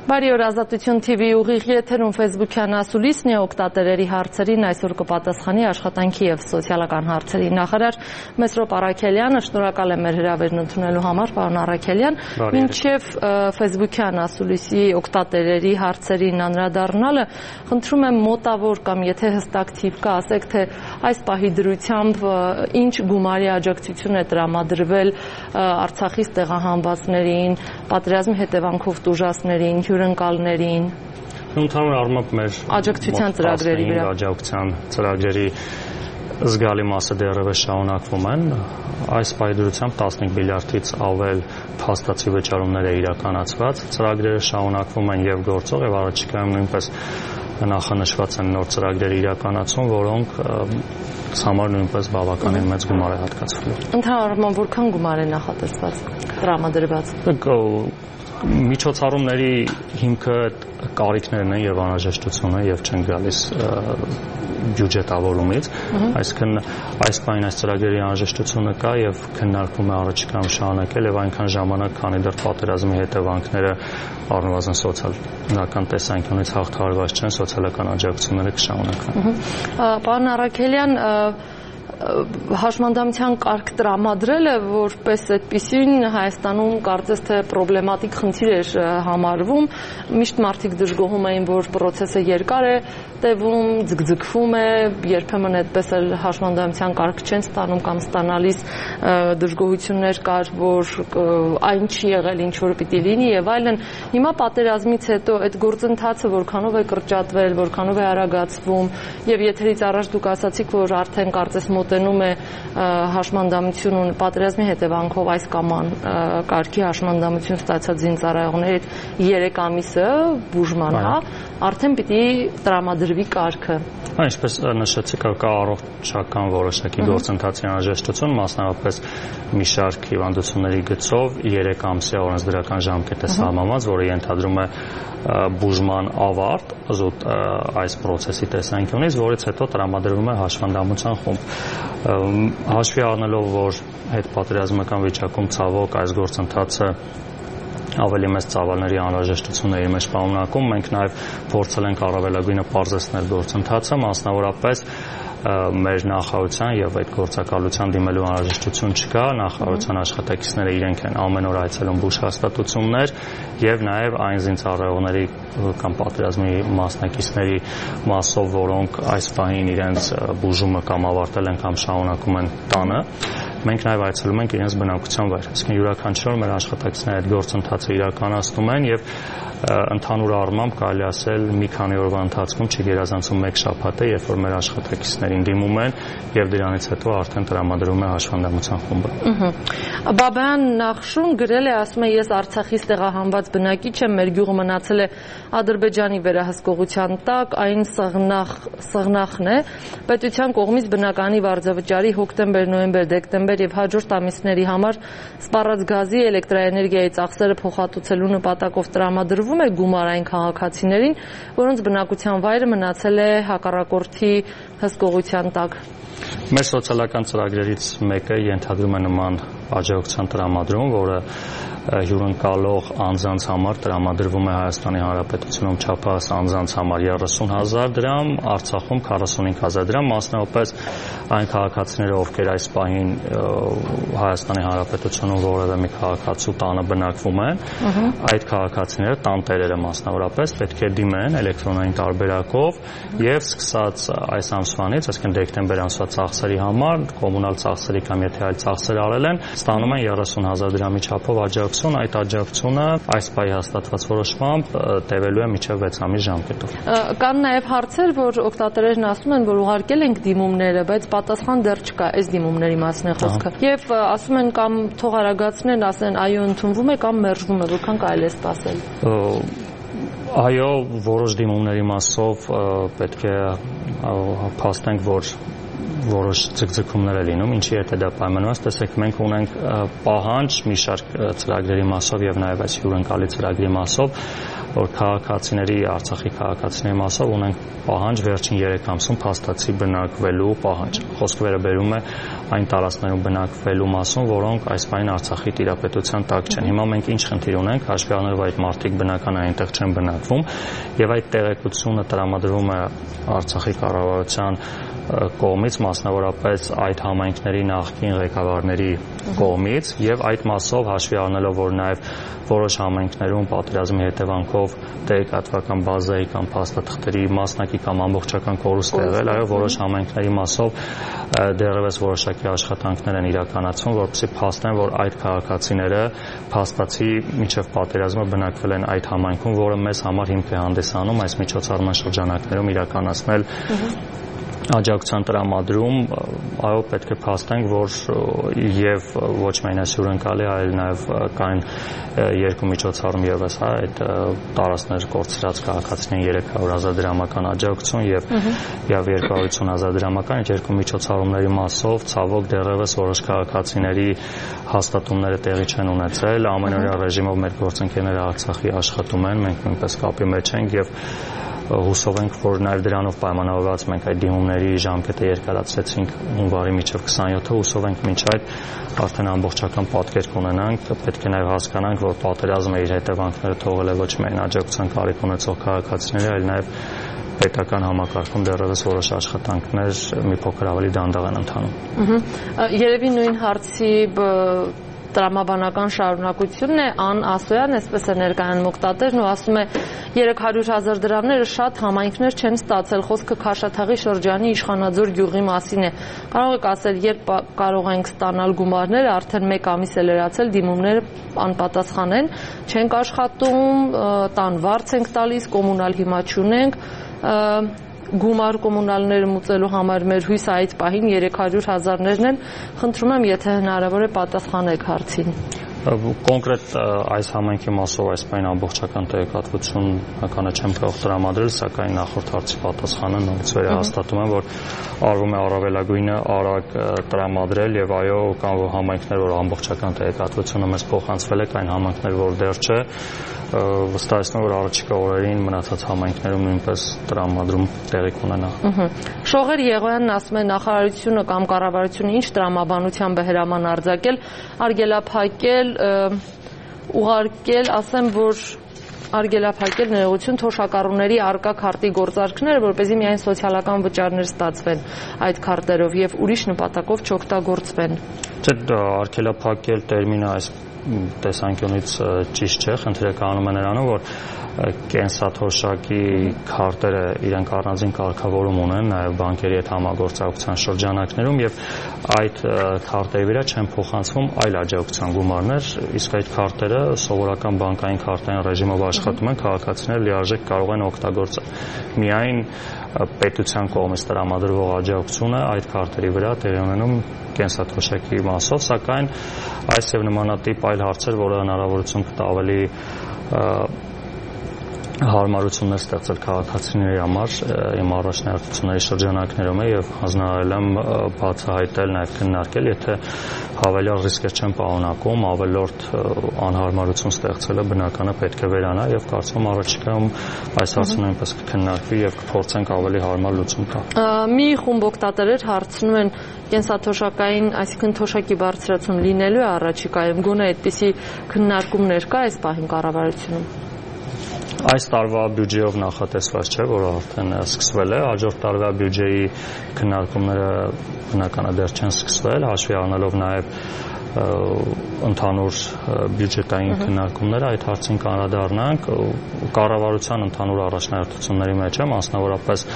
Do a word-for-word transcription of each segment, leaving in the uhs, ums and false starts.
Բարի օր, Ազատություն T V ուղիղ եթերում Facebook-յան ասուլիսն է, օգտատերերի հարցերին այսօր կպատասխանի աշխատանքի և սոցիալական հարցերի նախարար Մեսրոպ Առաքելյանը։ Շնորհակալ եմ մեր հրավերն ընդունելու համար, պարոն Առաքելյան։ Մինչև Facebook-յան ասուլիսի օգտատերերի հարցերին անդրադառնալը, խնդրում եմ մոտավոր կամ եթե հստակ թիվ կա, ասեք թե այս պահի դրությամբ ինչ գումարի աջակցություն է տրամադրվել Արցախից տեղահանվածներին, պատերազմի հետևանքով տուժածներին, հյուրընկալներին։ Ընդհանուր առմամբ մեր աջակցության ծրագրերի վրա աջակցության ծրագրերի զգալի մասը դեռևս շարունակվում են։ Այս պայդրությամբ տասնհինգ միլիարդից ավել փաստացի վճարումներ է իրականացված։ Ծրագրերը շարունակվում են եւ գործող եւ առաջիկայում նույնպես նախանշված են նոր ծրագրերի իրականացում, որոնք համար նույնպես բավականին մեծ գումար է հատկացվել։ Ընդհանուր առմամբ որքան գումար է նախատեսված, տրամադրված։ Միջոցառումների հիմքը կարիքներն են եւ անհրաժեշտությունը եւ չեն գալիս բյուջետավորումից, այսինքն այս պահին այս ծրագրերի անհրաժեշտությունը կա եւ քննարկվում է առաջիկայում շարունակել եւ այնքան ժամանակ, քանի դեռ պատերազմի հետևանքները առնվազն սոցիալական տեսանկյունից հաղթահարված չեն, սոցիալական աջակցությունները կշարունակվեն։ Պարոն Առաքելյան, հաշմանդամության կարգ տրամադրելը որպես այդպիսին Հայաստանում կարծես թե պրոբլեմատիկ խնդիր էր համարվում, միշտ մարդիկ դժգոհում էին, որ պրոցեսը երկար է տևում, ձգձգվում է, երբեմն այդպես էլ հաշմանդամության կարգ չեն ստանում կամ ստանալիս դժգոհություններ կար, որ այն չի եղել, ինչ որ պիտի լինի եւ այլն։ Հիմա պատերազմից հետո այդ գործընթացը որքանով է կրճատվել, որքանով է արագացվում եւ եթերից առաջ դուք ասացիք, որ արդեն կարծես մոտենում է հաշմանդամություն ու պատերազմի հետևանքով այս կամ այն կարգի հաշմանդամություն ստացած զինծառայողների երեք ամիսը բուժման, հա, արդեն պիտի տրամադրվի կարգը։ Ինչպես նշեցիք, կա առողջական որոշակի գործընթացի անհրաժեշտություն, մասնավորապես մի շարք հիվանդությունների գծով երեք ամսյա օրենսդրական ժամկետ է սահմանված, որը ենթադրում է բուժման ավարտ զուտ այս process-ի տեսանկյունից, որից հետո տրամադրվում է հաշմանդամության խումբ։ Հաշվի առնելով, որ հետպատերազմական վիճակում ցավոք այս գործընթացը ավելի մեծ ծավալների անհրաժեշտություն է իր մեջ պարունակում, մենք նաև փորձել ենք առավելագույնը պարզեցնել գործընթացը, մասնավորապես մեր նախարարության եւ այդ գործակալության դիմելու անհրաժեշտություն չկա, նախարարության աշխատակիցները իրենք են ամեն օր այցելում բուժ հաստատություններ եւ նաեւ այն զինծառայողների կամ պատերազմի մասնակիցների մասով, որոնք այս պահին իրենց բուժումը կամ ավարտել են կամ շարունակում են տանը, մենք նաև այցելում ենք իրենց բնակության վայր։ Այսինքն յուրաքանչյուր մեր աշխատակիցները այդ գործընթացը իրականացնում են եւ ընդհանուր առմամբ կարելի ասել մի քանի օրվա ընթացքում չգերազանցում մեկ շաբաթ է, երբ որ մեր աշխատակիցներին դիմում են եւ դրանից հետո արդեն տրամադրվում է հաշվանդամության խումբը։ Բաբայան Նախշուն գրել է, ասում է, ես Արցախից տեղահանված բնակիչ եմ, մեր գյուղը մնացել է Ադրբեջանի վերահսկողության տակ, այն սղնախ սղնախն է, պետության կողմից բնականի վարձավճարի հոկտեմբեր, նոյեմբեր, դեկտեմբեր եւ հաջորդ ամիսների համար սպառած գազի, էլեկտրաէներգիայի ծախսերը փոխհատուցելու նպատակով տրամադրվում է գումար այն քաղաքացիներին, որոնց բնակության վայրը մնացել է հակառակորդի հսկողության տակ։ Մեր սոցիալական ծրագրերից մեկը ենթադրում է նման աջակցության տրամադրում, որը հյուրընկալող անձանց համար տրամադրվում է Հայաստանի Հանրապետությունում չափահաս անձանց համար երեսուն հազար դրամ, Արցախում քառասունհինգ հազար դրամ, մասնավորապես այն քաղաքացիները, ովքեր այս պահին Հայաստանի Հանրապետությունում որևէ մի քաղաքացու տանը բնակվում են, այդ քաղաքացիները տանտերերը մասնավորապես պետք է դիմեն էլեկտրոնային տարբերակով եւ սկսած այս ամսվանից, այսինքն դեկտեմբեր ամսվա ծախսերի համար, կոմունալ ծախսերի կամ եթե այլ ծախսեր արել են, ստանում են երեսուն հազար դրամի չափով աջակցություն, այդ աջակցությունը այս պահի հաստատված որոշմամբ տևելու է մինչև վեց ամիս ժամկետով։ Կան նաև հարցեր, որ օգտատերերն ասում են, որ ուղարկել ենք դիմումները, բայց պատասխան դեռ չկա, այս դիմումների մասն է խոսքը։ Եվ ասում են կամ թող արագացնեն, ասեն այո ընդունվում է կամ մերժվում է, որքան կարելի է սպասել։ Այո, որոշ դիմումների մասով պետք է փաստենք, որ որոշ ձգձգումներ է լինում, ինչի հետ է դա պայմանված, տեսեք, մենք ունենք պահանջ մի շարք ծրագրերի մասով եւ նաեւ այս հյուրընկալի ծրագրի մասով, որ քաղաքացիների, Արցախի քաղաքացիների մասով ունենք պահանջ վերջին երեք ամսում փաստացի բնակվելու պահանջ։ Խոսքը վերաբերում է այն տարածքներում բնակվելու մասում, որոնք այս պահին Արցախի տիրապետության տակ չեն։ Հիմա մենք ինչ խնդիր ունենք, հաշվի առնելով այդ մարդիկ բնական այնտեղ չեն բնակվում, եւ այդ տեղեկությունը տրամադրվում է Արցախի կառավարության կողմից, մասնավորապես այդ համայնքների նախկին ղեկավարների կողմից, եւ այդ մասով հաշվի առնելով, որ նաեւ որոշ համայնքներում պատերազմի հետևանքով տեղեկատվական բազայի կամ փաստաթղթերի մասնակի կամ ամբողջական կորուստ եղել, այո, որոշ համայնքների մասով դեռևս որոշակի աշխատանքներ են իրականացվում, որպեսզի փաստեն, որ այդ քաղաքացիները փաստացի մինչև պատերազմը բնակվել են այդ համայնքում, որը մեզ համար հիմք է հանդիսանում այս միջոցառման շրջանակներում իրականացնել աջակցության տրամադրում, այո, պետք է փաստենք, որ եւ ոչ միայն այս հյուրընկալի, այլ նաեւ կային երկու միջոցառում եւս, հա, այդ տարածքներ կորցրած քաղաքացիներին երեք հարյուր հազար դրամական աջակցություն եւ եւ երկու հարյուր ութ հազար դրամական, այդ երկու միջոցառումների մասով ցավոք դեռևս որոշ քաղաքացիների հաստատումները տեղի չեն ունեցել, ամենօրյա ռեժիմով մեր գործընկերները Արցախի աշխատում են, մենք նույնպես կապի մեջ ենք եւ հուսով ենք, որ նաև դրանով պայմանավորված մենք այդ դիմումների ժամկետը երկարացրեցինք հունվարի մինչև քսանյոթը, հուսով ենք մինչ այդ արդեն ամբողջական պատկեր կունենանք, պետք է նաև հասկանանք, որ պատերազմը իր հետևանքները թողել է ոչ միայն աջակցության կարիք ունեցող քաղաքացիների, այլ նաև պետական համակարգում դեռևս որոշ աշխատանքներ մի փոքր ավելի դանդաղ են ընթանում։ Երևի նույն հարցի տրամաբանական շարունակությունն է, Ան Ասոյան, այսպես է ներկայանում օգտատերն ու ասում է երեք հարյուր հազար դրամները շատ համայնքներ չեն ստացել, խոսքը Քաշաթաղի շրջանի Իշխանաձոր գյուղի մասին է։ Կարող եք ասել, երբ կարող ենք ստանալ գումարները, արդեն մեկ ամիս է լրացել, դիմումները անպատասխան են, չենք աշխատում, տան վարձ ենք տալիս, կոմունալ հիմա չունենք, գումար կոմունալները մուծելու համար մեր հույսը այդ պահին երեք հարյուր հազարներն են, խնդրում եմ, եթե հնարավոր է պատասխանեք հարցին։ Կոնկրետ այս համայնքի մասով այս պայն ամբողջական տեղեկատվություն հականը չեմ կարող տրամադրել, սակայն նախորդ հարցի պատասխանը նորից վերահաստատում եմ, որ արվում է առավելագույնը արագ տրամադրել եւ այո, կան համայնքներ, որ ամբողջական տեղեկատվությունը մեզ փոխանցվել է, կային համայնքներ, որ դեռ չէ, վստահեցնում որ առաջիկա օրերին մնացած համայնքներում նույնպես տրամադրում տեղի կունենա։ Շողեր Եղոյանն ասում է նախարարությունը կամ կառավարությունը ինչ տրամաբանությամբ է հրաման արձակել, արգելափակել, ուղարկել, ասեմ, որ արգելափակել ներողություն թոշակառուների արկա քարտի գործարքները, որպեսզի միայն սոցիալական վճարներ ստացվեն այդ քարտերով եւ ուրիշ նպատակով չօգտագործվեն։ Չէ, արգելափակել տերմինը այս տեսանկյունից ճիշտ չէ, խնդիրը կանում է նրանով, որ կենսաթոշակի քարտերը իրենք առանձին կարգավորում ունեն նաև բանկերի հետ համագործակցության շրջանակներում եւ այդ քարտերի վրա չեն փոխանցվում այլ աջակցության գումարներ, իսկ այդ քարտերը սովորական բանկային քարտային ռեժիմով աշխատում են, քաղաքացիները լիարժեք կարող են օգտագործել։ Միայն պետության կողմից տրամադրվող աջակցությունը այդ քարտերի վրա տեղի ունենում կենսաթոշակի մասով, սակայն այս եւ նմանատիպ այլ հարցեր, որը հնարավորություն կտա ավելի հարմարություններ ստեղծել քաղաքացիների համար, իմ առաջնահերթությունների շրջանակներում է եւ հանձնարարել եմ բացահայտել, նաեւ քննարկել, եթե հավելյալ ռիսկեր չեն պարունակում, ավելորդ անհարմարություն ստեղծելը բնականը պետք է վերանա եւ կարծում եմ առաջիկայում այս հարցը նույնպես կքննարկվի եւ կփորձենք ավելի հարմար լուծում տալ։ Մի խումբ օգտատերեր հարցնում են կենսաթոշակային, այսինքն թոշակի բարձրացում լինելու է առաջիկայում, գոնե այդպիսի քննարկումներ կա այս պահին կառավարությունում։ Այս տարվա բյուջեով նախատեսված չէ, որը արդեն սկսվել է, հաջորդ տարվա բյուջեի քննարկումները բնականաբար դեռ չեն սկսվել, հաշվի առնելով նաև ընդհանուր բյուջետային քննարկումները, այդ հարցին կանդրադառնանք, կառավարության ընդհանուր առաջնահերթությունների մեջ է, մասնավորապես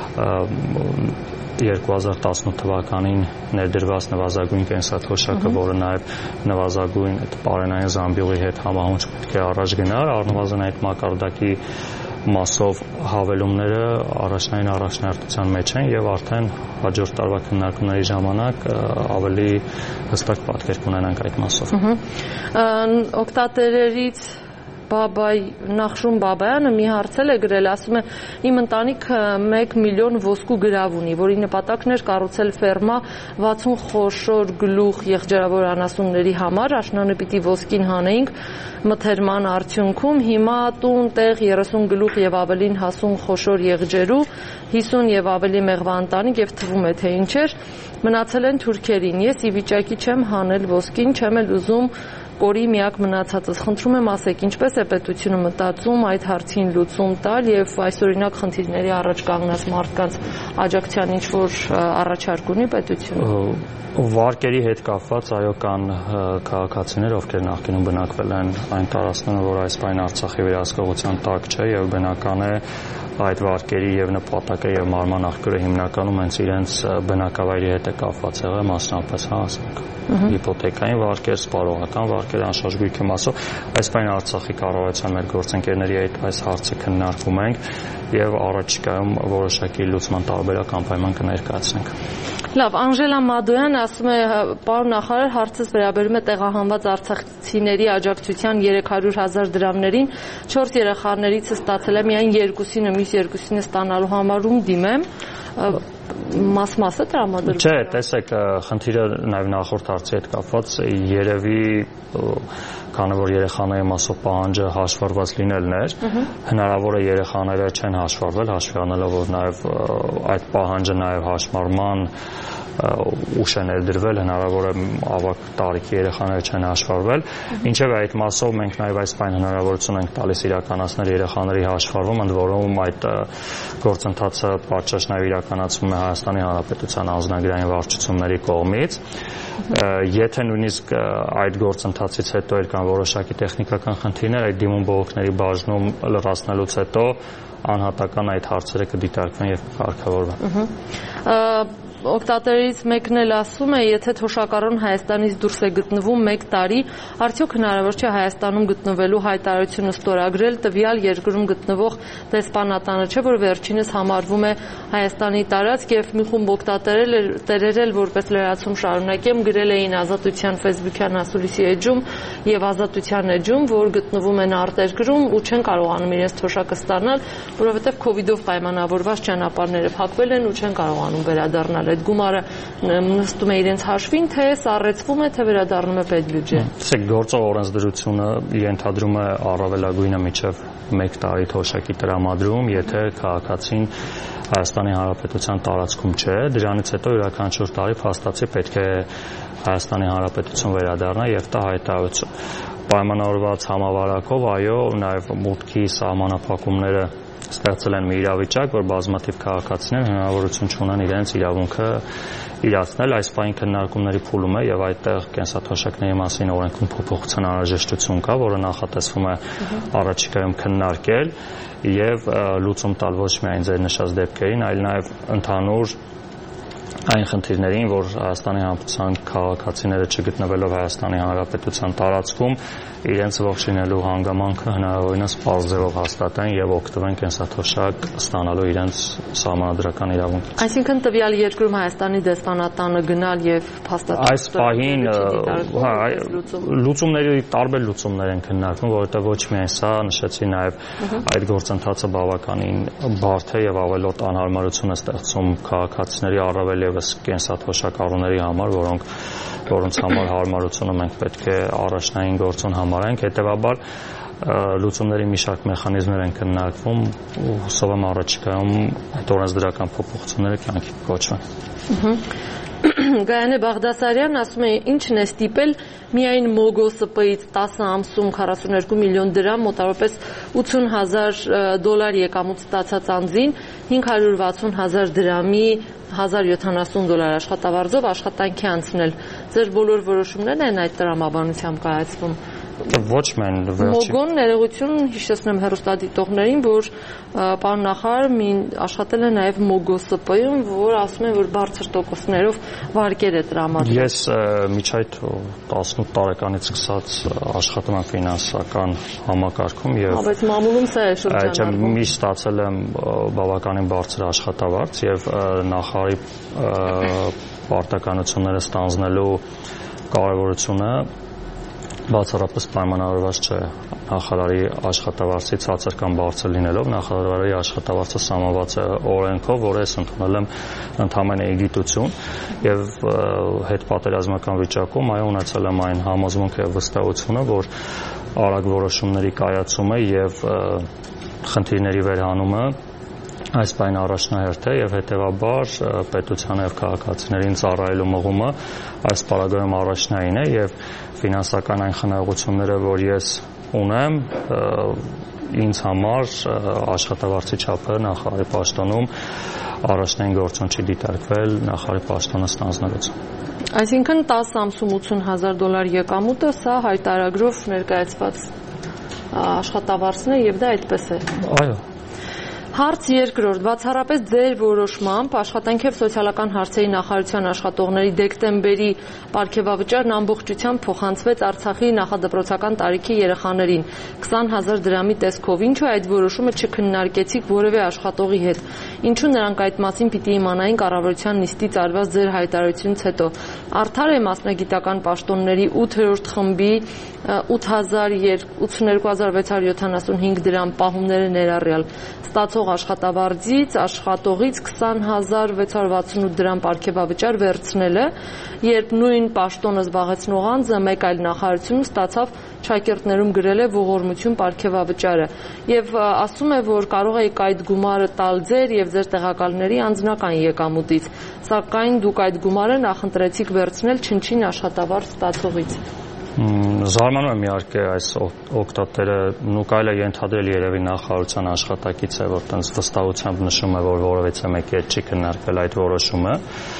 երկու հազար տասնութ թվականին ներդրված նվազագույն կենսաթոշակը, որը նաև նվազագույն պարենային զամբյուղի հետ համահունչ պետք է առաջ գնար, առնվազն այդ մակարդակի մասով հավելումները առաջնային առաջնահերթության մեջ են եւ արդեն հաջորդ տարվա քննարկումների ժամանակ ավելի հստակ պատկեր կունենանք այդ մասով։ Օգտատերերից Բաբայ Նախշում Բաբայանը մի հարցել է գրել, ասում է իմ ընտանիքը մեկ միլիոն ոսկու գրավ ունի, որի նպատակն էր կառուցել ֆերմա վաթսուն խոշոր գլուխ եղջերավոր անասունների համար, աշնանը պիտի ոսկին հանեինք մթերման արդյունքում, հիմա տուն տեղ երեսուն գլուխ եւ ավելին հասուն խոշոր եղջերու, հիսուն եւ ավելի մեղվա ընտանիք եւ թվում է թե ինչ էր, մնացել են թուրքերին, ես ի վիճակի չեմ հանել ոսկին, չեմ էլ ուզում կորի միակ մնացածս, խնդրում եմ ասեք, ինչպես է պետությունը մտածում այդ հարցին լուծում տալ եւ այսօրինակ խնդիրների առաջ կանգնած մարդկանց աջակցության ինչ որ առաջարկ ունի պետությունը։ Վարկերի հետ կապված այո կան քաղաքացիներ, ովքեր նախկինում բնակվել են այն տարածքներում, որ այս պայն Արցախի վերահսկողության տակ չէ եւ բնական է այդ վարկերի եւ նպատակը եւ մարման աղբյուրը հիմնականում հենց իրենց բնակավայրի հետ է կապված եղել, մասնավորապես հա ասենք հիպոթեկային վարկեր, սպառողական վարկեր, անշարժ գույքի մասով, այս պայն Արցախի կառավարության մեր գործընկերների հետ այս հարցը քննարկում ենք եւ առաջիկայում որոշակի լուծման տարբերակ անպայման կներկայացնենք։ Լավ, Անժելա Մադոյան ասում է, պարոն նախարար, հարցս վերաբերում է տեղահանված արցախցիների աջակցության երեք հարյուր հազար դրամներին, չորս երեխաներից ստացել եմ միայն երկուսինը, մյուս երկուսինը ստանալու համար ում դիմեմ, մաս-մասը տրամադրվում։ Չէ, տեսեք, խնդիրը նաև նախորդ հարցի հետ կապված երևի քանի որ երեխաների մասով պահանջը հաշվառված լինելն էր, հնարավոր է երեխաները չեն հաշվառվել, հաշվի առնելով որ նաև այդ պահանջը նաև հաշմարման ուշ է ներդրվել, հնարավոր է ավագ տարիքի երեխաները չեն հաշվառվել, ինչև այդ մասով մենք նաև այս պայն հնարավորություն ենք տալիս իրականացնել երեխաների հաշվառում, ընդ որում այդ գործընթացը պատշաճ նաև իրականացվում է Հայաստանի Հանրապետության անձնագրային վարչությունների կողմից, եթե նույնիսկ այդ գործընթացից հետո էլ կան որոշակի տեխնիկական խնդիրներ, այդ դիմում բողոքների բաժնում լրացնելուց հետո անհատական այդ հարցերը կդիտարկվեն եւ կկարգավորվեն։ Օգտատերից մեկն էլ ասում է, եթե թոշակառուն Հայաստանից դուրս է գտնվում մեկ տարի, արդյոք հնարավոր չէ Հայաստանում գտնվելու հայտարարությունը ստորագրել, տվյալ երկրում գտնվող դեսպանատանը չէ, որ վերջինս համարվում է Հայաստանի տարածք եւ մի խումբ օգտատերեր էլ որպես լրացում շարունակեմ գրել էին Ազատության Facebook-յան ասուլիսի էջում եւ Ազատության էջում, որ գտնվում են արտերկրում ու չեն կարողանում իրենց թոշակը ստանալ, որովհետեւ կոവിഡ്ով պայմանավորված ճանապարհները փակվել են ու չեն կարողանում վերադառնալ այդ գումարը նստում է իրենց հաշվին, թե սառեցվում է, թե վերադառնում է պետբյուջե։ Տեսեք, գործող օրենսդրությունը ենթադրում է առավելագույնը մինչև մեկ տարի թոշակի տրամադրում, եթե քաղաքացին Հայաստանի Հանրապետության տարածքում չէ, դրանից հետո յուրաքանչյուր տարի փաստացի պետք է Հայաստանի Հանրապետություն վերադառնա եւ տա հայտարարություն։ Պայմանավորված համավարակով, այո, նաեւ մուտքի սահմանափակումները ստեղծել են մի իրավիճակ, որ բազմաթիվ քաղաքացիներ հնարավորություն չունեն իրենց իրավունքը իրացնել, այս պայն քննարկումների փուլում է եւ այդտեղ կենսաթոշակների մասին օրենքում փոփոխության անհրաժեշտություն կա, որը նախատեսվում է առաջիկայում քննարկել եւ լուծում տալ ոչ միայն ձեր նշած դեպքերին, այլ նաեւ ընդհանուր այն խնդիրներին, որ Հայաստանի Հանրապետության քաղաքացիները չգտնվելով Հայաստանի Հանրապետության տարածքում իրենց ողջունելու հանգամանքը հնարավորինս պարզ ձևով հաստատեն եւ օգտվեն կենսաթոշակ ստանալու իրենց սահմանադրական իրավունքից։ Այսինքն տվյալ երկրում Հայաստանի դեսպանատանը գնալ եւ փաստաթղթ այս պահին լուծումների տարբեր լուծումներ են քննարկվում, որովհետեւ ոչ միայն սա, նշեցի նաեւ այդ գործընթացը բավականին բարդ է եւ ավելորդ անհարմարություն է ստեղծում քաղաքացիների առավել եւս կենսաթոշակառուների համար, որոնք որոնց համար հարմարությունը մենք պետք է առաջնային գործոն համարենք, հետեւաբար լուծումների մի շարք մեխանիզմներ են քննարկվում ու հուսով եմ առաջիկայում այդ օրենսդրական փոփոխությունները կյանքի կոչվեն։ Գայանե Բաղդասարյան ասում է, ինչն է ստիպել միայն Մոգոսպ-ից տասը ամսում քառասունուերկու միլիոն դրամ, մոտավորապես ութուն հազար դոլար եկամուտ ստացած անձին հինգ հարյուր վաթսուն հազար դրամի հազար յոթանասուն դոլար աշխատավարձով աշխատանքի անցնել։ Ձեր բոլոր որոշումներն են այդ տրամաբանությամբ կայացվում։ Ոչ միայն վերջի Մոգոն ներողություն հիշեցնեմ հեռուստադիտողներին, որ պարոն նախարար աշխատել է նաև Մոգոսպ-ում, որ ասում են, որ բարձր տոկոսներով վարկեր է տրամադրել։ Ես միջայդ տասնութ տարեկանից սկսած աշխատում եմ ֆինանսական համակարգում եւ Բայց մամուլում սա է շրջանառվում։ Այո, մի ստացել եմ բավականին բարձր աշխատավարձ եւ նախարարի պարտականությունները ստանձնելու կարեւորությունը բացառապես պայմանավորված չէ նախարարի աշխատավարձի ցածր կամ բարձր լինելով, նախարարի աշխատավարձը սահմանված է օրենքով, որը ես ընդունել եմ ընդհանրապես գիտություն եւ հետպատերազմական վիճակում այո ունեցել եմ այն համոզմունքը եւ վստահությունը, որ արագ որոշումների կայացումը եւ խնդիրների վերահանումը այս բան առաջնահերթ է եւ հետեւաբար պետության եւ քաղաքացիներին ծառայելու մղումը այս պարագայում առաջնային է եւ ֆինանսական այն խնայողությունները, որ ես ունեմ, ինձ համար աշխատավարձի չափը նախարարի պաշտոնում առաջնային գործոն չի դիտարկվել նախարարի պաշտոնը ստանձնելուց։ Այսինքն տասը ամսում ութուն հազար դոլար եկամուտը սա հայտարարագրով ներկայացված աշխատավարձն է եւ դա այդպես է։ Այո։ Հարց երկրորդ, բացառապես ձեր որոշմամբ աշխատանքի եւ սոցիալական հարցերի նախարարության աշխատողների դեկտեմբերի պարգևավճարն ամբողջությամբ փոխանցվեց Արցախի նախադպրոցական տարիքի երեխաներին քսան հազար դրամի տեսքով, ինչու այդ որոշումը չքննարկեցիք որևէ աշխատողի հետ, ինչու նրանք այդ մասին պիտի իմանային կառավարության նիստից արված ձեր հայտարարությունից հետո։ Արդար է մասնագիտական պաշտոնների ութերորդ խմբի ութ հազար ութսուներկու հազար վեց հարյուր յոթանասունհինգ դրամ պահումները ներառյալ ստացող աշխատավարձից աշխատողից քսան հազար վեց հարյուր վաթսունութ դրամ պարգևավճար վերցնելը, երբ նույն պաշտոնը զբաղեցնող անձը մեկ այլ նախարարությունում ստացավ շակերտներում գրել է ողորմություն պարգևավճարը եւ ասում է, որ կարող եք այդ գումարը տալ ձեր եւ ձեր տեղակալների անձնական եկամուտից, սակայն դուք այդ գումարը նախընտրեցիք վերցնել չնչին աշխատավարձ ստացողից։ Զարմանում եմ իհարկե այս օգտատերը նու կարելի է ենթադրել երևի նախարարության աշխատակից է, որ տենց վստահությամբ նշում է, որ որևէ մեկի հետ չի քննարկվել այդ որոշումը,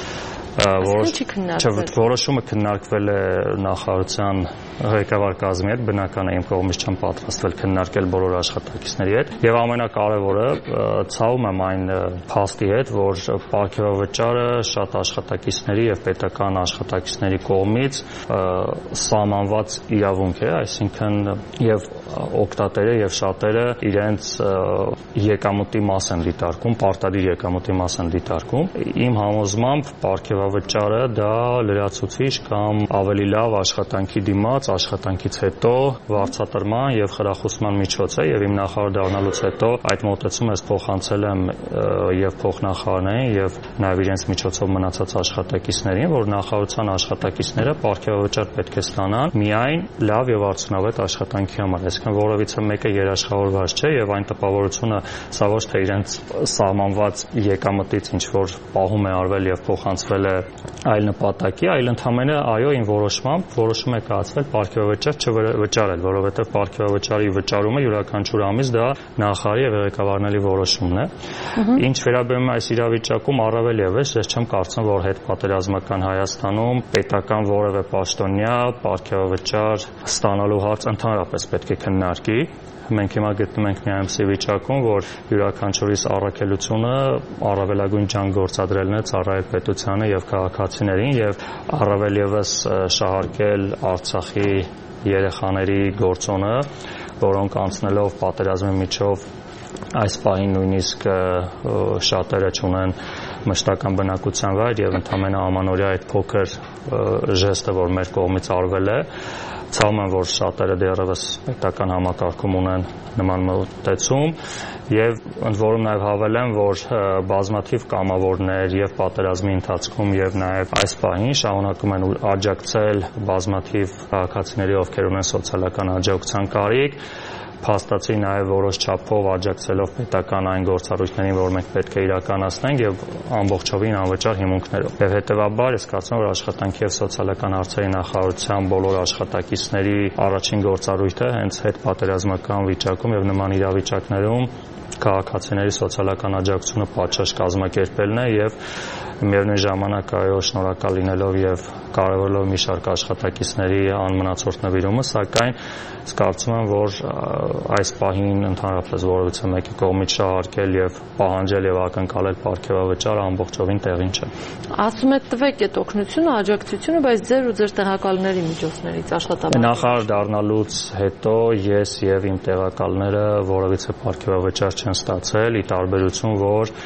որոշումը քննարկվել է նախարարության ղեկավար կազմի հետ, բնական է իմ կողմից չեմ պատրաստվել քննարկել բոլոր աշխատակիցների հետ եւ ամենակարևորը ցավում եմ այն փաստի հետ, որ պարգևավճարը շատ աշխատակիցների եւ պետական աշխատակիցների կողմից սահմանված իրավունք է, այսինքն եւ օգտատերը եւ շատերը իրենց եկամուտի մաս են դիտարկում, պարտադիր եկամուտի մաս են դիտարկում։ Իմ համոզմամբ պարգևավճարը դա լրացուցիչ կամ ավելի լավ աշխատանքի դիմաց աշխատանքից հետո վարձատրման եւ խրախուսման միջոց է եւ իմ նախարար դառնալուց հետո այդ մոտեցումը ես փոխանցել եմ եւ փոխնախարարներին եւ նաեւ իրենց միջոցով մնացած աշխատակիցներին, որ նախարարության աշխատակիցները պարգևավճար պետք է ստանան միայն լավ եւ արդյունավետ աշխատանքի համար, այսինքն որևիցե մեկը երաշխավորված չէ եւ այն տպավորությունը սա ոչ թե իրենց սահմանված եկամտից ինչ որ պահում է արվել եւ փոխանցվել է այլ նպատակի, այլ ընդհանրապես այո իմ որոշմամբ որոշում է կայացվել պարգևավճար չվճարել, որովհետեւ պարգևավճարի վճարումը յուրաքանչյուր ամիս դա նախարարի եւ ղեկավարների որոշումն է։ Ինչ վերաբերում է այս իրավիճակում առավել եւս ես չեմ կարծում, որ հետպատերազմական Հայաստանում պետական որևէ պաշտոնյա պարգևավճար ստանալու հարց ընդհանրապես պետք է քննարկի։ Մենք հիմա գտնվում ենք մի այնպիսի վիճակում, որ յուրաքանչյուրիս առաքելությունը առավելագույն ջանք գործադրելն է ծառայել պետությանը եւ քաղաքացիներին եւ առավել եւս շահարկել Արցախի երեխաների գործոնը, որոնք անցնելով պատերազմի միջով այս պահին նույնիսկ շատերը չունեն մշտական բնակության վայր եւ ընդհանրապես ամանորյա այդ փոքր ժեստը, որ մեր կողմից արվել է, ցավում եմ, որ շատերը դեռևս պետական համակարգում ունեն նման մոտեցում եւ ընդ որում նաեւ հավելեմ, որ բազմաթիվ կամավորներ եւ պատերազմի ընթացքում եւ նաեւ այս պահին շարունակում են աջակցել բազմաթիվ քաղաքացիների, ովքեր ունեն սոցիալական աջակցության կարիք, փաստացի նաև որոշ չափով աջակցելով պետական այն գործառույթներին, որ մենք պետք է իրականացնենք եւ ամբողջովին անվճար հիմունքներով։ Եվ հետեւաբար ես կարծում եմ, որ աշխատանքի եւ սոցիալական հարցերի նախարարության բոլոր աշխատակիցների առաջին գործառույթը հենց հետպատերազմական վիճակում եւ նման իրավիճակներում քաղաքացիների սոցիալական աջակցությունը պատշաճ կազմակերպելն է եւ միևնույն ժամանակ այո շնորհակալ լինելով եւ կարևորելով մի շարք աշխատակիցների անմնացորդ նվիրումը, սակայն կարծում եմ, որ այս պահին ընդհանրապես որևէ մեկի կողմից շահարկել եւ պահանջել եւ ակնկալել պարգևավճարը ամբողջովին տեղին չէ։ Ասում եք տվեք այդ օգնությունը, աջակցությունը, բայց ձեր ու ձեր տեղակալների միջոցներից աշխատավարձ։ Նախարար դառնալուց հետո ես եւ իմ տեղակալները որևէ պարգևավճար չեն ստացել, ի տարբերություն որ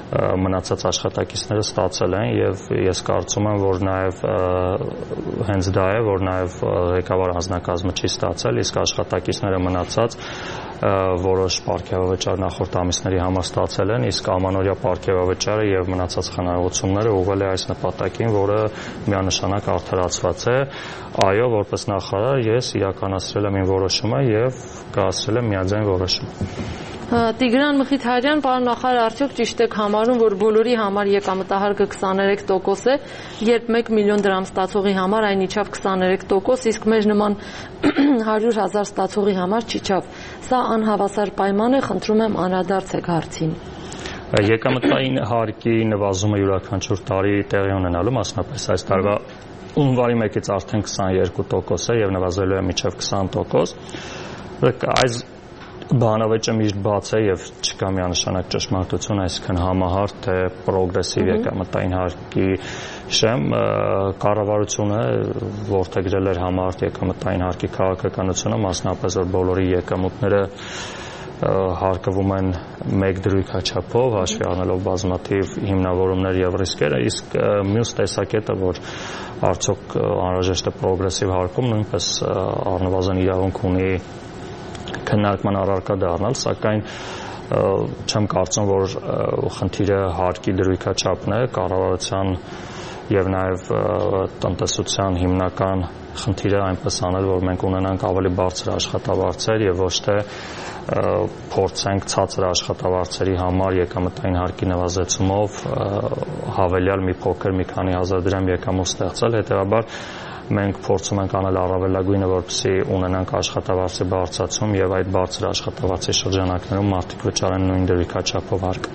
մնացած աշխատակիցները ստացել են եւ ես կարծում եմ, որ նաեւ հենց դա է, որ նաեւ ղեկավար անձնակազմը չի ստացել, իսկ աշխատակիցները մնացած որոշ պարգևավճար նախորդ ամիսների համար ստացել են, իսկ ամանորյա պարգևավճարը եւ մնացած խնայողությունները ուղղել է այս նպատակին, որը միանշանակ արդարացված է։ Այո, որպես նախարար ես իրականացրել եմ իմ որոշումը եւ կայացրել եմ միաձայն որոշում։ Տիգրան Մխիթարյան, պարոն նախարար, արդյոք ճիշտ եք համարում, որ բոլորի համար եկամտահարկը քսաներեք տոկոս է, երբ մեկ միլիոն դրամ ստացողի համար այն իջավ քսաներեք տոկոս, իսկ մեր նման հարյուր հազար ստացողի համար չիջավ։ Սա անհավասար պայման է, խնդրում եմ անդրադարձեք հարցին։ Եկամտային հարկի նվազումը յուրաքանչյուր տարի տեղի ունենալու, մասնապես այս տարվա հունվարի մեկից արդեն քսաներկու տոկոս է եւ նվազելու է մինչեւ քսան տոկոս։ Այս բանավեճը միշտ բաց է եւ չկա միանշանակ ճշմարտություն, այսինքն համահարթ թե պրոգրեսիվ եկամտային հարկի շեմ կառավարությունը որդեգրել էր համահարթ եկամտային հարկի քաղաքականությունը, մասնապես որ բոլորի եկամուտները հարկվում են մեկ դրույքաչափով, հաշվի առնելով բազմաթիվ հիմնավորումներ եւ ռիսկեր, իսկ մյուս տեսակետը, որ արդյոք անհրաժեշտ է պրոգրեսիվ հարկում, նույնպես առնվազն իրավունք ունի քննարկման առարկա դառնալ, սակայն չեմ կարծում, որ խնդիրը հարկի դրույքաչափն է, կառավարության եւ նաեւ տնտեսության հիմնական խնդիրը այնպես անել, որ մենք ունենանք ավելի բարձր աշխատավարձեր եւ ոչ թե փորձենք ցածր աշխատավարձերի համար եկամտային հարկի նվազեցումով հավելյալ մի փոքր մի քանի հազար դրամ եկամուտ ստեղծել, հետեւաբար մենք փորձում ենք անել առավելագույնը, որպեսզի ունենանք աշխատավարձի բարձրացում եւ այդ բարձր աշխատավարձի շրջանակներում մարդիկ վճարեն նույն դրույքաչափով հարկ։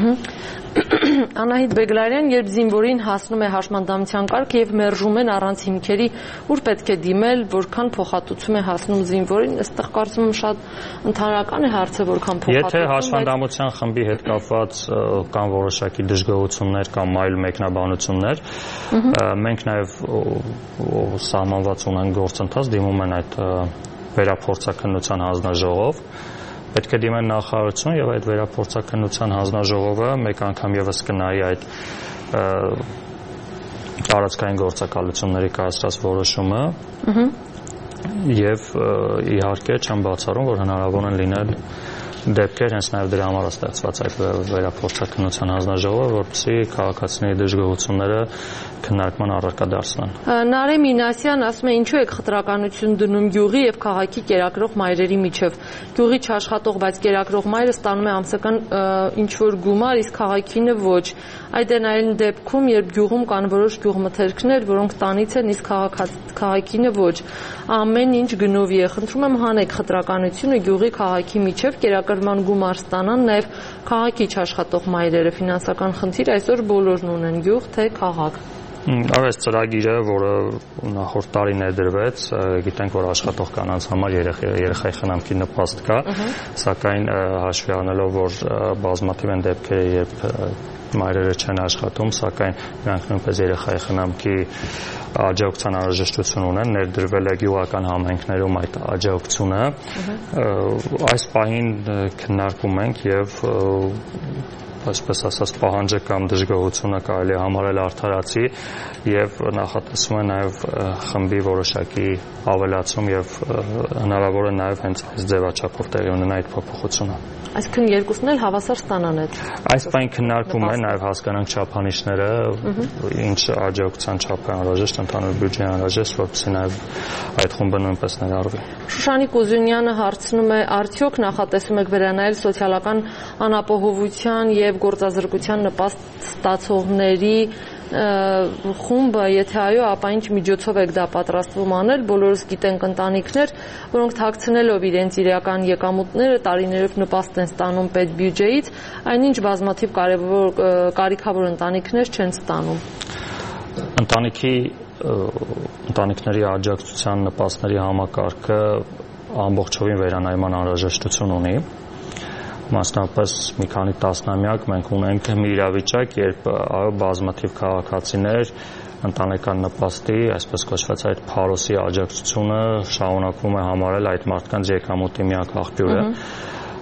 Անահիտ Բեգլարյան, երբ զինվորին հասնում է հաշմանդամության կարգ եւ մերժում են առանց հիմքերի, ուր պետք է դիմել, որքան փոխհատուցում է հասնում զինվորին, այստեղ կարծում եմ շատ ընդհանրական է հարցը, որքան փոխհատուցում։ Եթե հաշմանդամության խմբի հետ կապված կան որոշակի դժգոհություններ կամ այլ մեկնաբանություններ, մենք նաեւ սահմանված ունենք գործընթաց, դիմում են այդ վերափորձաքննության հանձնաժողով, պետք է դիմեն նախարարություն եւ այդ վերափորձաքննության հանձնաժողովը մեկ անգամ եւս կնայի այդ տարածքային գործակալությունների կայացրած որոշումը եւ իհարկե չեմ բացառում, որ հնարավոր են լինել դեպքեր, հենց նաեւ դրա համար է ստեղծված այդ վերափորձաքննության հանձնաժողովը, որպեսզի քաղաքացիների դժգոհությունները քննարկման առարկա դարձնան։ Նարե Մինասյան ասում է, ինչու եք խտրականություն դնում գյուղի եւ քաղաքի կերակրող մայրերի միջև։ Գյուղի չաշխատող, բայց կերակրող մայրը ստանում է ամսական ինչ որ գումար, իսկ քաղաքինը ոչ։ Այդ են այլ դեպքում, երբ գյուղում կան որոշ գյուղմթերքներ, որոնք տանից են, իսկ քաղաքինը ոչ։ Ամեն ինչ գնովի է։ Խնդրում եմ հանեք խտրականությունը գյուղի քաղաքի միջև, կերակրման գումար ստանան նաեւ քաղաքի չաշխատող մայրերը։ Ֆինանսական խնդիր այսօր բոլորն ունեն, գյուղ թե քաղաք։ Այս ծրագիրը, որը նախորդ տարի ներդրվեց, գիտենք, որ աշխատող կանանց համար երեխայի խնամքի նպաստ կա, սակայն հաշվի առնելով, որ բազմաթիվ են դեպքերը, երբ մայրերը չեն աշխատում, սակայն նրանք նույնպես երեխայի խնամքի աջակցության անհրաժեշտություն ունեն, ներդրվել է գյուղական համայնքներում այդ աջակցությունը։ Այս պահին քննարկում ենք եւ այսպես ասած պահանջը կամ դժգոհությունը կարելի է համարել արդարացի եւ նախատեսվում է նաեւ խմբի որոշակի ավելացում եւ հնարավոր է նաեւ հենց այս ձևաչափով տեղի ունենա այդ փոփոխությունը։ Այսինքն երկուսն էլ հավասար ստանան այդ։ Այս բան քննարկում է նաեւ հասկանանք չափանիշները, ինչ աջակցության չափ է անհրաժեշտ, ընդհանուր բյուջե անհրաժեշտ, որպեսզի նաեւ այդ խումբը նույնպես ներառվի։ Շուշանիկ Ուզունյանը հարցնում է, արդյոք նախատեսում եք վերանայել սոցիալական անապահովության եւ գործազրկության նպաստ ստացողների խումբը, եթե այո, ապա ինչ միջոցով եք դա պատրաստվում անել։ Բոլորս գիտենք ընտանիքներ, որոնք թաքցնելով իրենց իրական եկամուտները տարիներով նպաստ են ստանում պետբյուջեից, այնինչ բազմաթիվ կարևոր կարիքավոր ընտանիքներ չեն ստանում։ Ընտանիքի ընտանիքների աջակցության նպաստների համակարգը ամբողջովին վերանայման անհրաժեշտություն ունի։ Մասնապես մի քանի տասնամյակ մենք ունենք մի իրավիճակ, երբ այո բազմաթիվ քաղաքացիներ ընտանեկան նպաստի, այսպես կոչված այդ փարոսի աջակցությունը շարունակվում է համարել այդ մարդկանց եկամուտի միակ աղբյուրը։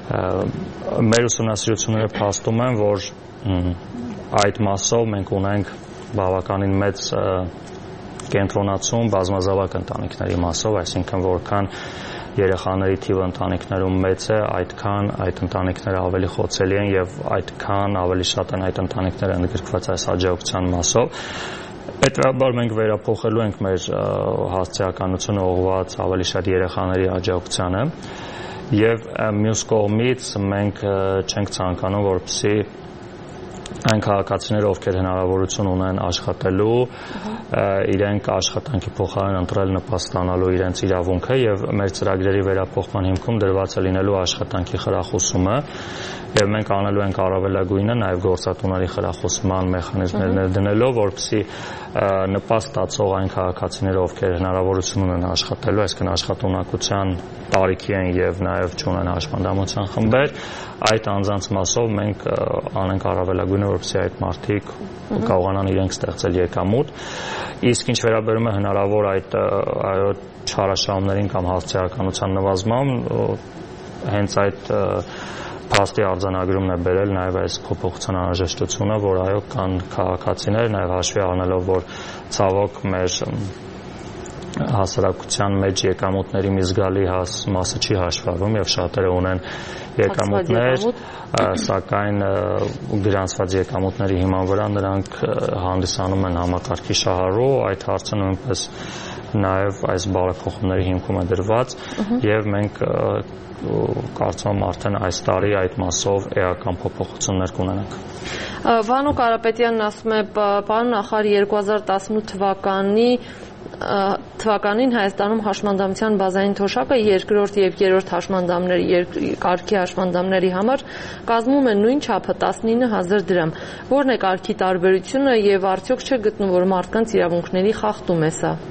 Մեր ուսումնասիրությունները փաստում են, որ այդ մասով մենք ունենք բավականին մեծ կենտրոնացում բազմազավակ ընտանիքների մասով, այսինքն որքան երեխաների թիվը ընտանիքներում մեծ է, այդքան այդ ընտանիքները ավելի խոցելի են եւ այդքան ավելի շատ են այդ ընտանիքները ընդգրկված այս աջակցության մասով։ Պետրաբար մենք վերափոխելու ենք մեր հասցեականությունը ուղղված ավելի շատ երեխաների աջակցությանը եւ մյուս կողմից մենք չենք ցանկանում, որպեսզի այն քաղաքացիները, ովքեր հնարավորություն ունեն աշխատելու, իրենք աշխատանքի փոխարեն ընտրել նպաստ ստանալու իրենց իրավունքը եւ մեր ծրագրերի վերափոխման հիմքում դրված է լինելու աշխատանքի խրախուսումը եւ մենք անելու ենք առավելագույնը նաեւ գործատուների խրախուսման մեխանիզմներ ներդնելով, որպեսզի նպաստ ստացող այն քաղաքացիները, ովքեր հնարավորություն ունեն աշխատելու, այսինքն աշխատունակության տարիքի են եւ նաեւ չունեն հաշմանդամության խմբեր, այդ անձանց մասով մենք անենք առավելագույնը, որպեսզի այդ մարդիկ կարողանան իրենք ստեղծել եկամուտ։ Իսկ ինչ վերաբերում է հնարավոր այդ այո չարաշահումներին կամ հասցեականության նվազման, հենց այդ փաստի արձանագրումն է բերել նաև այս փոփոխության անհրաժեշտությունը, որ այո կան քաղաքացիներ, նաև հաշվի առնելով, որ ցավոք մեր հասարակության մեջ եկամուտների մի զգալի մասը չի հաշվառվում եւ շատերը ունեն եկամուտներ, սակայն գրանցված եկամուտների հիման վրա նրանք հանդիսանում են համակարգի շահառու, այդ հարցը նույնպես նաև այս բարեփոխումների հիմքում է դրված եւ մենք կարծում եմ արդեն այս տարի այդ մասով էական փոփոխություններ կունենանք։ Վանո Կարապետյանն ասում է, պարոն նախարար, երկու հազար տասնութ թվականի թվականին Հայաստանում հաշմանդամության բազային թոշակը երկրորդ եւ երրորդ հաշմանդամների կարգի հաշմանդամների համար կազմում է նույն չափը տասնինը հազար դրամ։ Որն է կարգի տարբերությունը եւ արդյոք չէ գտնում, որ մարդկանց իրավունքների խախտում է սա։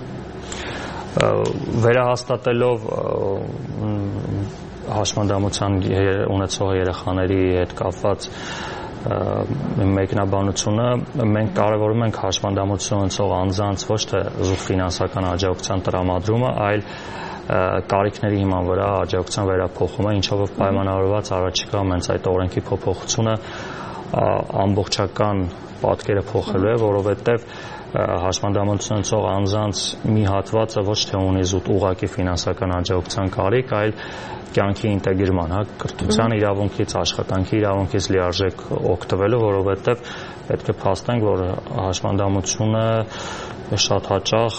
Վերահաստատելով հաշմանդամության ունեցող երեխաների հետ կապված մեկնաբանությունը, մենք կարևորում ենք հաշմանդամություն ունեցող անձանց ոչ թե զուտ ֆինանսական աջակցության տրամադրումը, այլ կարիքների հիման վրա աջակցության վերափոխումը, ինչով պայմանավորված առաջիկա հենց այդ օրենքի փոփոխությունը ամբողջական պատկերը փոխելու է, որովհետև հաշմանդամություն ունեցող անձանց մի հատվածը ոչ թե ունի զուտ ուղղակի ֆինանսական աջակցության կարիք, այլ կյանքի ինտեգրման, հա, կրթության իրավունքից, աշխատանքի իրավունքից լիարժեք օգտվելու, որովհետև պետք է փաստենք, որ հաշմանդամությունը շատ հաճախ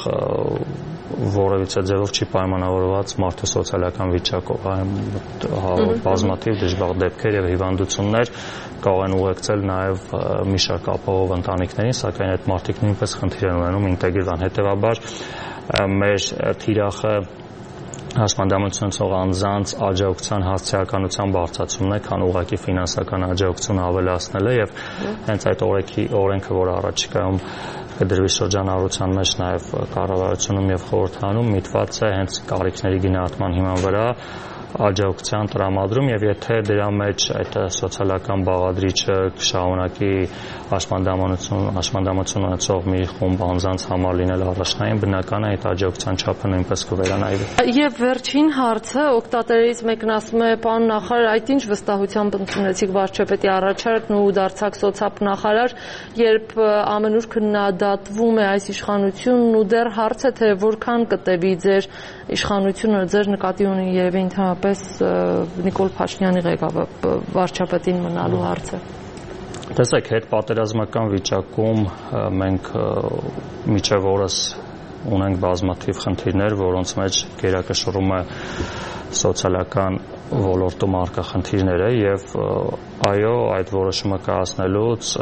որևիցե ձևով չի պայմանավորված մարդու սոցիալական վիճակով, հա, բազմաթիվ դժբախտ դեպքեր եւ հիվանդություններ կարող են ուղեկցել նաեւ մի շարք ապահով ընտանիքներին, սակայն այդ մարդիկ նույնպես խնդիր են ունենում ինտեգրման։ Հետեւաբար մեր թիրախը հաշմանդամություն ունեցող անձանց աջակցության հասցեականության բարձրացումն է, քան ուղղակի ֆինանսական աջակցությունը ավելացնելը եւ հենց այդ օրենքի օրենքը, որը առաջիկայում կդրվի շրջանառության մեջ նաեւ կառավարությունում եւ խորհրդարանում միտված է հենց կարիքների գնահատման հիման վրա աջակցության տրամադրում եւ եթե դրա մեջ այդ սոցիալական բաղադրիչը կշարունակի հաշմանդամություն հաշմանդամություն ունեցող մի խումբ անձանց համար լինել առաջնային, բնական է այդ աջակցության չափը նույնպես կվերանայվի։ Եվ վերջին հարցը օգտատերերից մեկն ասում է, պարոն նախարար, այդ ինչ վստահությամբ ընդունեցիք վարչապետի առաջարկն ու դարձաք սոցիալ նախարար, երբ ամենուր քննադատվում է այս իշխանությունն ու դեռ հարց է թե որքան կտևի ձեր իշխանությունը, ձեր նկատի ունի երևի ընդհանրապես Նիկոլ Փաշինյանի ղեկավար վարչապետին մնալու հարցը։ Տեսեք, հետ պատերազմական վիճակում մենք մինչև օրս ունենք բազմաթիվ խնդիրներ, որոնց մեջ գերակշռում է սոցիալական ոլորտում առկա խնդիրները եւ այո, այդ որոշումը կայացնելուց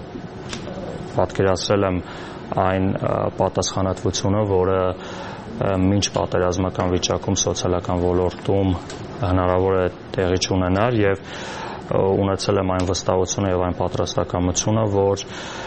պատկերացրել եմ այն պատասխանատվությունը, որը մինչ պատերազմական վիճակում սոցիալական ոլորտում հնարավոր է տեղի չունենար եւ ունեցել եմ այն վստահությունը եւ այն պատրաստակամությունը, որ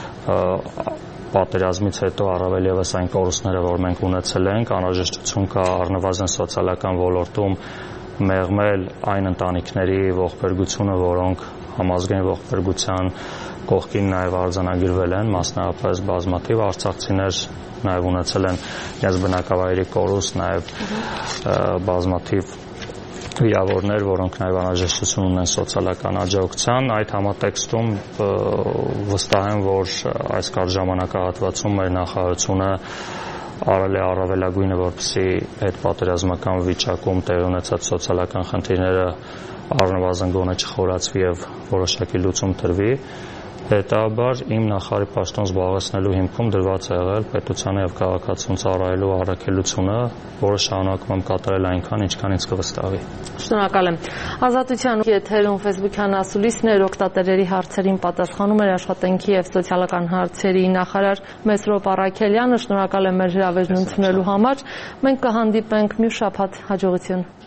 պատերազմից հետո առավել եւս այն կորուստները, որ մենք ունեցել ենք, անհրաժեշտություն կա առնվազն սոցիալական ոլորտում մեղմել այն ընտանիքների ողբերգությունը, որոնք համազգային ողբերգության կողքին նաև արձանագրվել են, մասնավորապես բազմաթիվ արցախցիներ նաև ունեցել են իրենց բնակավայրի կորուստ, նաև բազմաթիվ վիրավորներ, որոնք նաև անհրաժեշտություն ունեն սոցիալական աջակցության, այդ համատեքստում վստահ եմ, որ այս կարճ ժամանակահատվածում մեր նախարարությունը արել է առավելագույնը, որպեսզի այդ պատերազմական վիճակում տեղի ունեցած սոցիալական խնդիրները առնվազն գոնե չխորացվի եւ որոշակի լուծում տրվի։ Հետաբար իմ նախարարի պաշտոն զբաղեցնելու հիմքում դրված է եղել պետությանը եւ քաղաքացուն ծառայելու առաքելությունը, որը շարունակում եմ կատարել այնքան, ինչքան ինձ կվստահի։ Շնորհակալ եմ։ Ազատության եթերում Facebook-յան ասուլիսներ օգտատերերի հարցերին պատասխանում էր աշխատանքի եւ սոցիալական հարցերի նախարար Մեսրոպ Առաքելյանը։ Շնորհակալ եմ մեր հրավերն ընդունելու համար։ Մենք կհանդիպենք մյուս շաբաթ, հաջողություն։